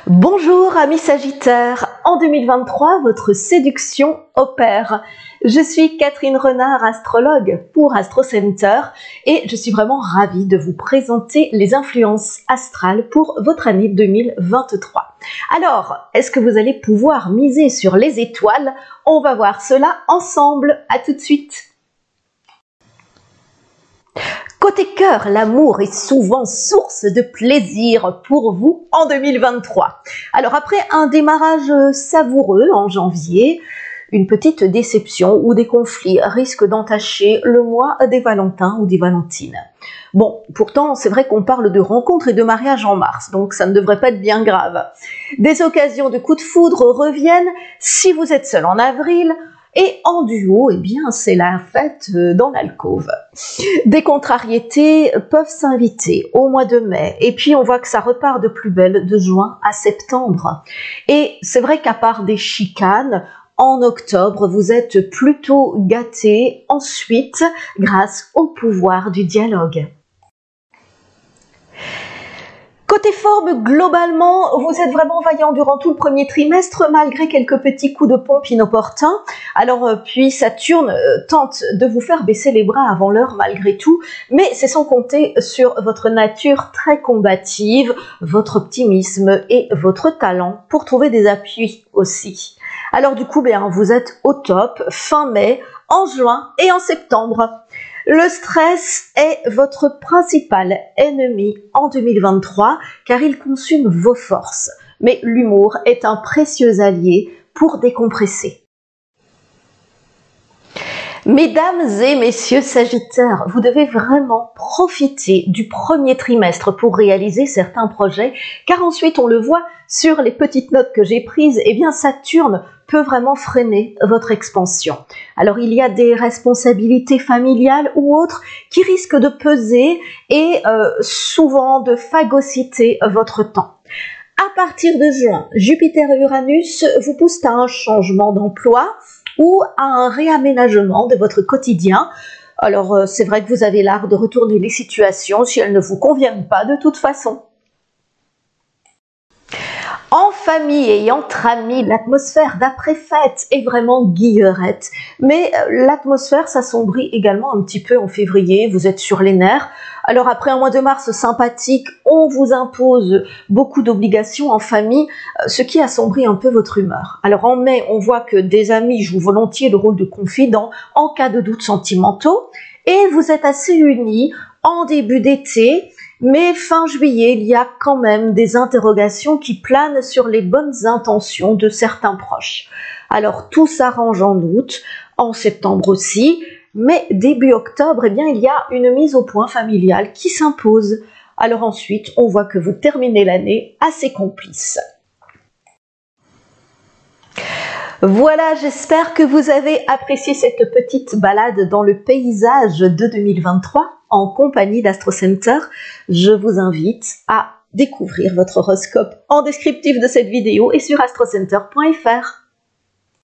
Bonjour amis Sagittaires, en 2023 votre séduction opère. Je suis Catherine Renard, astrologue pour Astro Center et je suis vraiment ravie de vous présenter les influences astrales pour votre année 2023. Alors, est-ce que vous allez pouvoir miser sur les étoiles? On va voir cela ensemble, à tout de suite. Côté cœur, l'amour est souvent source de plaisir pour vous en 2023. Alors après un démarrage savoureux en janvier, une petite déception ou des conflits risquent d'entacher le mois des Valentins ou des Valentines. Bon, pourtant, c'est vrai qu'on parle de rencontres et de mariage en mars, donc ça ne devrait pas être bien grave. Des occasions de coups de foudre reviennent si vous êtes seul en avril. Et en duo, eh bien, c'est la fête dans l'alcôve. Des contrariétés peuvent s'inviter au mois de mai. Et puis, on voit que ça repart de plus belle de juin à septembre. Et c'est vrai qu'à part des chicanes, en octobre, vous êtes plutôt gâtés ensuite grâce au pouvoir du dialogue. Côté forme, globalement, vous êtes vraiment vaillant durant tout le premier trimestre, malgré quelques petits coups de pompe inopportuns. Alors, puis Saturne tente de vous faire baisser les bras avant l'heure malgré tout, mais c'est sans compter sur votre nature très combative, votre optimisme et votre talent pour trouver des appuis aussi. Alors du coup, vous êtes au top fin mai, en juin et en septembre. Le stress est votre principal ennemi en 2023 car il consume vos forces. Mais l'humour est un précieux allié pour décompresser. Mesdames et messieurs Sagittaires, vous devez vraiment profiter du premier trimestre pour réaliser certains projets, car ensuite on le voit sur les petites notes que j'ai prises, eh bien Saturne peut vraiment freiner votre expansion. Alors il y a des responsabilités familiales ou autres qui risquent de peser et souvent de phagocyter votre temps. À partir de juin, Jupiter et Uranus vous poussent à un changement d'emploi ou à un réaménagement de votre quotidien. Alors c'est vrai que vous avez l'art de retourner les situations si elles ne vous conviennent pas de toute façon. En famille et entre amis, l'atmosphère d'après-fête est vraiment guillerette. Mais l'atmosphère s'assombrit également un petit peu en février, vous êtes sur les nerfs. Alors après un mois de mars sympathique, on vous impose beaucoup d'obligations en famille, ce qui assombrit un peu votre humeur. Alors en mai, on voit que des amis jouent volontiers le rôle de confident en cas de doutes sentimentaux. Et vous êtes assez unis en début d'été. Mais fin juillet, il y a quand même des interrogations qui planent sur les bonnes intentions de certains proches. Alors tout s'arrange en août, en septembre aussi, mais début octobre, il y a une mise au point familiale qui s'impose. Alors ensuite, on voit que vous terminez l'année assez complice. Voilà, j'espère que vous avez apprécié cette petite balade dans le paysage de 2023 en compagnie d'Astro Center. Je vous invite à découvrir votre horoscope en descriptif de cette vidéo et sur astrocenter.fr.